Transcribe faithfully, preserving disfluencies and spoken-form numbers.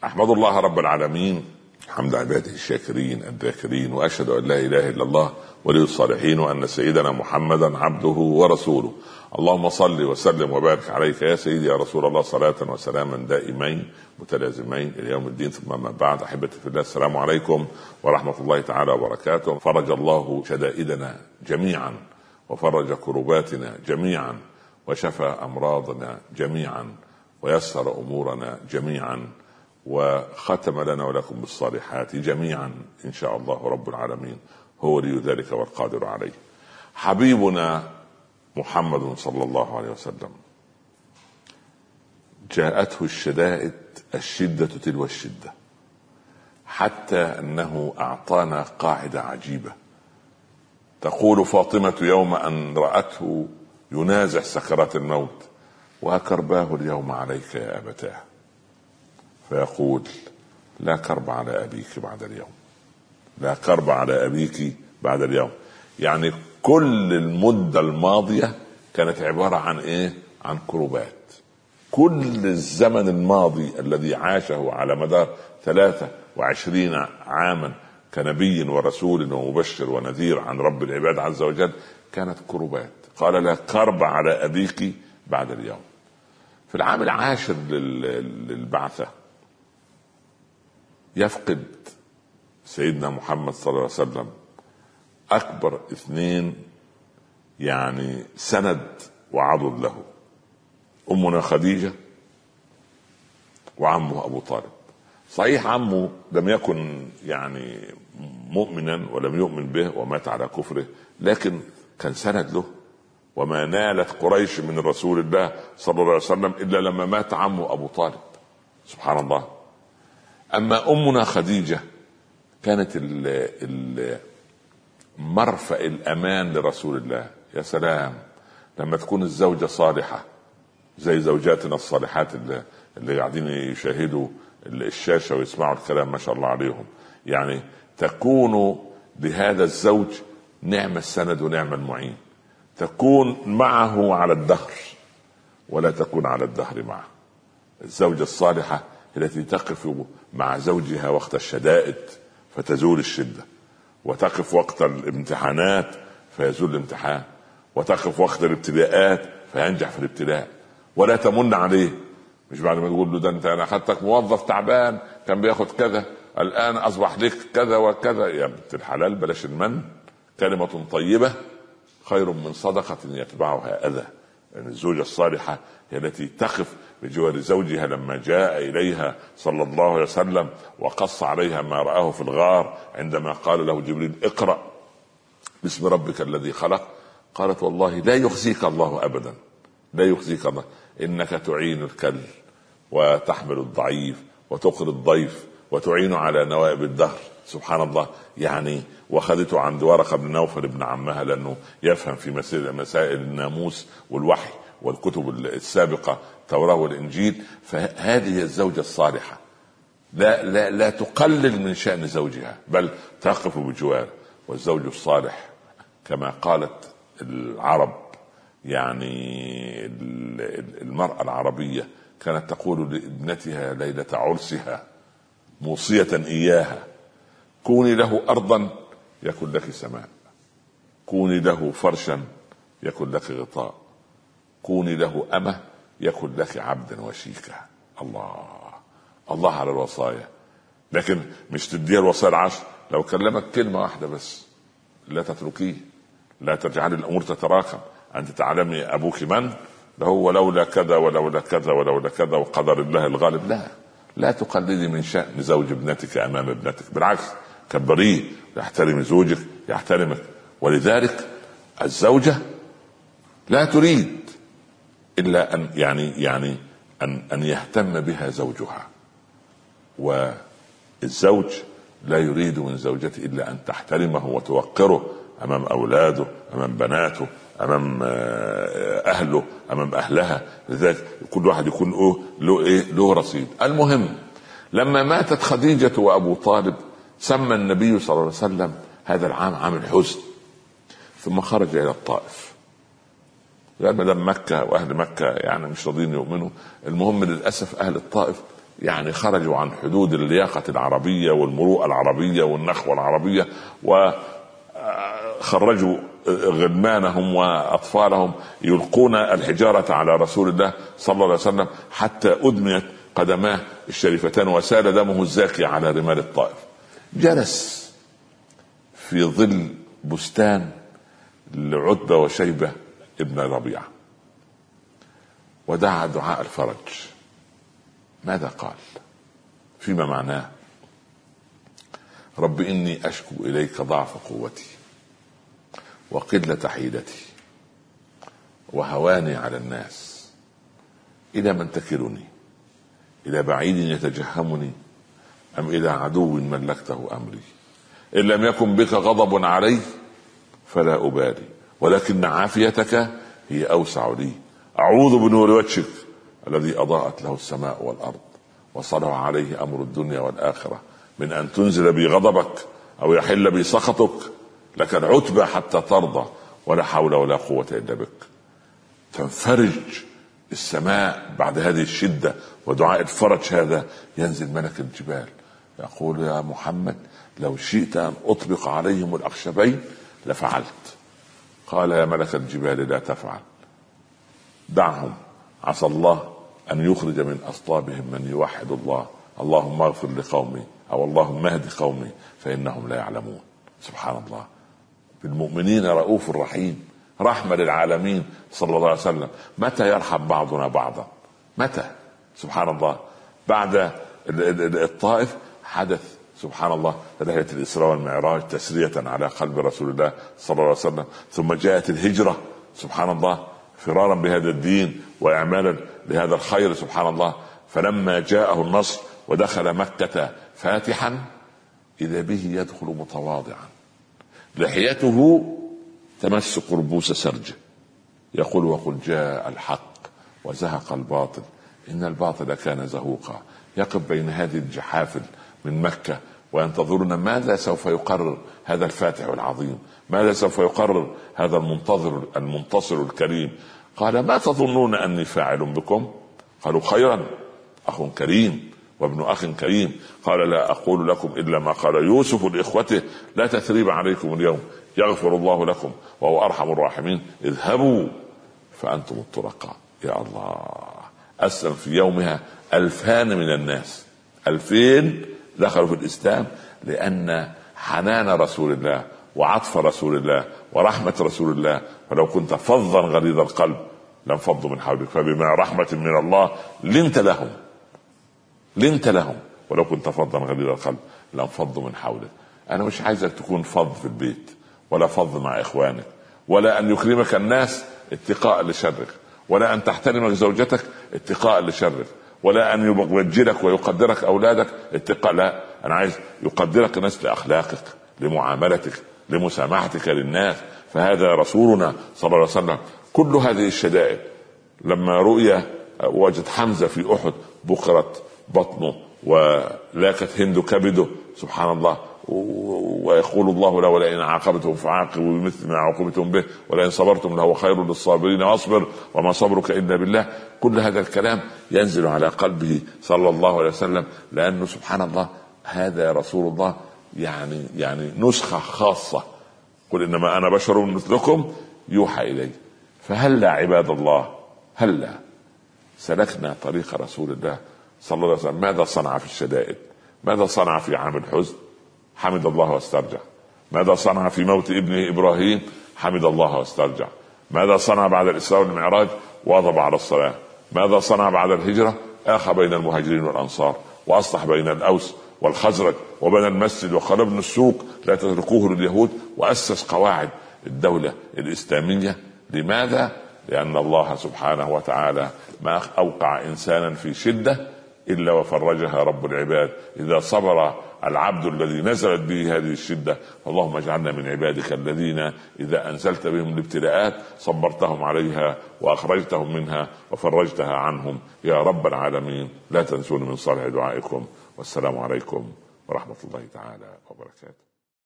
أحمد الله رب العالمين حمد عباده الشاكرين الذاكرين، وأشهد أن لا إله إلا الله ولي الصالحين، وأن سيدنا محمدا عبده ورسوله. اللهم صل وسلم وبارك عليك يا سيدي يا رسول الله، صلاة وسلاما دائمين متلازمين إلى يوم الدين. ثم ما بعد، أحبتي في الله، السلام عليكم ورحمة الله تعالى وبركاته. فرج الله شدائدنا جميعا، وفرج كرباتنا جميعا، وشفى أمراضنا جميعا، ويسر أمورنا جميعا، وختم لنا ولكم بالصالحات جميعا إن شاء الله رب العالمين، هو ولي ذلك والقادر عليه. حبيبنا محمد صلى الله عليه وسلم جاءته الشدائد، الشدة تلو الشدة، حتى أنه أعطانا قاعدة عجيبة. تقول فاطمة يوم أن رأته ينازع سكرات الموت: وكرباه اليوم عليك يا أبتاه. فيقول: لا كرب على أبيك بعد اليوم، لا كرب على أبيك بعد اليوم. يعني كل المدة الماضية كانت عبارة عن إيه؟ عن كربات. كل الزمن الماضي الذي عاشه على مدار ثلاثة وعشرين عاما كنبي ورسول ومبشر ونذير عن رب العباد عز وجل كانت كربات. قال: لا كرب على أبيك بعد اليوم. في العام العاشر للبعثة يفقد سيدنا محمد صلى الله عليه وسلم أكبر اثنين يعني سند وعضد له: أمنا خديجة وعمه أبو طالب. صحيح عمه لم يكن يعني مؤمنا ولم يؤمن به ومات على كفره، لكن كان سند له. وما نالت قريش من رسول الله صلى الله عليه وسلم إلا لما مات عمه أبو طالب، سبحان الله. أما أمنا خديجة كانت مرفأ الأمان لرسول الله. يا سلام لما تكون الزوجة صالحة زي زوجاتنا الصالحات اللي, اللي قاعدين يشاهدوا الشاشة ويسمعوا الكلام، ما شاء الله عليهم. يعني تكون لهذا الزوج نعم السند ونعم المعين، تكون معه على الدهر ولا تكون على الدهر معه. الزوجة الصالحة التي تقف مع زوجها وقت الشدائد فتزول الشدة، وتقف وقت الامتحانات فيزول الامتحان، وتقف وقت الابتلاءات فينجح في الابتلاء، ولا تمن عليه. مش بعد ما تقول له: ده انت انا اخذتك موظف تعبان كان بياخد كذا، الان اصبح لك كذا وكذا. يا بنت الحلال بلاش المن. كلمة طيبة خير من صدقة يتبعها أذى. يعني الزوجة الصالحة هي التي تقف بجوار زوجها لما جاء إليها صلى الله عليه وسلم وقص عليها ما رآه في الغار عندما قال له جبريل: اقرأ باسم ربك الذي خلق. قالت: والله لا يخزيك الله أبدا، لا يخزيك الله، إنك تعين الكل وتحمل الضعيف وتقر الضيف وتعين على نوائب الدهر. سبحان الله. يعني وخذته عند ورقة بن نوفل ابن عمها لأنه يفهم في مسائل الناموس والوحي والكتب السابقة التوراة والإنجيل. فهذه الزوجة الصالحة لا, لا, لا تقلل من شأن زوجها بل تقف بجواره. والزوج الصالح كما قالت العرب، يعني المرأة العربية كانت تقول لابنتها ليلة عرسها موصية إياها: كوني له أرضا يكن لك سماء، كوني له فرشا يكن لك غطاء، كوني له أمة يكن لك عبدا وشيكا. الله الله على الوصايا. لكن مش تديها الوصايا العشر، لو كلمك كلمة واحدة بس لا تتركيه، لا تجعل الأمور تتراكم. أنت تعلمي أبوك من له ولولا كذا ولولا كذا ولولا كذا وقدر الله الغالب. لا لا تقلدي من شأن زوج ابنتك أمام ابنتك، بالعكس كبريه، يحترم زوجك يحترمك. ولذلك الزوجة لا تريد إلا أن يعني يعني أن أن يهتم بها زوجها، والزوج لا يريد من زوجته إلا أن تحترمه وتوقره أمام أولاده، أمام بناته، أمام أهله، أمام أهلها. لذلك كل واحد يكون له إيه له رصيد. المهم لما ماتت خديجة وأبو طالب سمى النبي صلى الله عليه وسلم هذا العام عام الحزن، ثم خرج إلى الطائف. قال: ما دام مكة وأهل مكة يعني مش راضين يؤمنوا، المهم للأسف أهل الطائف يعني خرجوا عن حدود اللياقة العربية والمروءة العربية والنخوة العربية، وخرجوا غلمانهم وأطفالهم يلقون الحجارة على رسول الله صلى الله عليه وسلم حتى أدميت قدماه الشريفتان وسال دمه الزاكي على رمال الطائف. جلس في ظل بستان لعتبة وشيبة ابن ربيعة ودعا دعاء الفرج. ماذا قال فيما معناه؟ رب إني أشكو إليك ضعف قوتي وقلة حيلتي وهواني على الناس، إلى من تكلني؟ إلى بعيد يتجهمني أم إلى عدو ملكته أمري؟ إن لم يكن بك غضب علي فلا أبالي، ولكن عافيتك هي أوسع لي. أعوذ بنور وجهك الذي أضاءت له السماء والأرض وصلح عليه أمر الدنيا والآخرة من أن تنزل بي غضبك أو يحل بي سخطك، لك العتبى حتى ترضى ولا حول ولا قوة إلا بك. تنفرج السماء بعد هذه الشدة ودعاء الفرج هذا. ينزل ملك الجبال يقول يا محمد لو شئت أن أطبق عليهم الأخشبين لفعلت. قال يا ملك الجبال لا تفعل، دعهم، عسى الله أن يخرج من أصلابهم من يوحد الله. اللهم اغفر لقومي أو اللهم اهد قومي فإنهم لا يعلمون. سبحان الله، بالمؤمنين رؤوف رحيم، رحمة للعالمين صلى الله عليه وسلم. متى يرحم بعضنا بعضا؟ متى؟ سبحان الله. بعد الطائف حدث سبحان الله رحلة الإسراء والمعراج تسرية على قلب رسول الله صلى الله عليه وسلم، ثم جاءت الهجرة سبحان الله فرارا بهذا الدين وإعمالا لهذا الخير سبحان الله. فلما جاءه النصر ودخل مكة فاتحا إذا به يدخل متواضعا، لحيته تمس قربوس سرجه، يقول وقل جاء الحق وزهق الباطل إن الباطل كان زهوقا. يقف بين هذه الجحافل من مكة وينتظرون ماذا سوف يقرر هذا الفاتح العظيم، ماذا سوف يقرر هذا المنتظر المنتصر الكريم. قال ما تظنون أني فاعل بكم؟ قالوا خيرا، أخ كريم وابن أخ كريم. قال لا أقول لكم إلا ما قال يوسف لإخوته لا تثريب عليكم اليوم يغفر الله لكم وهو أرحم الراحمين اذهبوا فأنتم الطلقاء. يا الله، أسلم في يومها ألفان من الناس، ألفين دخلوا في الإسلام لأن حنان رسول الله وعطف رسول الله ورحمة رسول الله. فلو كنت فظا غليظ القلب لانفضوا من حولك فبما رحمة من الله لنت لهم لنت لهم ولو كنت فظا غليظ القلب لانفضوا من حولك. أنا مش عايزك تكون فظ في البيت ولا فظ مع إخوانك، ولا أن يكرمك الناس اتقاء لشرك، ولا أن تحترمك زوجتك اتقاء لشرك، ولا أن يوجلك ويقدرك أولادك اتقاء. لا، أنا عايز يقدرك الناس لأخلاقك، لمعاملتك، لمسامحتك للناس. فهذا رسولنا صلى الله عليه وسلم. كل هذه الشدائد لما رؤي وجد حمزة في أحد بقرت بطنه ولاكت هند كبده سبحان الله، ويقول الله له ولئن عاقبتم فعاقبوا بمثل ما عوقبتم به ولئن صبرتم لهو خير للصابرين واصبر وما صبرك إلا بالله. كل هذا الكلام ينزل على قلبه صلى الله عليه وسلم، لأنه سبحان الله هذا رسول الله يعني يعني نسخة خاصة. قل إنما أنا بشر مثلكم يوحى إلي. فهلا عباد الله هلا سلكنا طريق رسول الله صلى الله عليه وسلم. ماذا صنع في الشدائد؟ ماذا صنع في عام الحزن؟ حمد الله واسترجع. ماذا صنع في موت ابنه إبراهيم؟ حمد الله واسترجع. ماذا صنع بعد الإسراء والمعراج؟ واظب على الصلاة. ماذا صنع بعد الهجرة؟ آخى بين المهاجرين والأنصار وأصلح بين الأوس والخزرج وبنى المسجد وقال ابن السوق لا تتركوه لليهود، وأسس قواعد الدولة الإسلامية. لماذا؟ لأن الله سبحانه وتعالى ما أوقع إنسانا في شدة إلا وفرجها رب العباد إذا صبر العبد الذي نزلت به هذه الشدة. اللهم اجعلنا من عبادك الذين إذا أنزلت بهم الابتلاءات صبرتهم عليها وأخرجتهم منها وفرجتها عنهم يا رب العالمين. لا تنسون من صالح دعائكم، والسلام عليكم ورحمة الله تعالى وبركاته.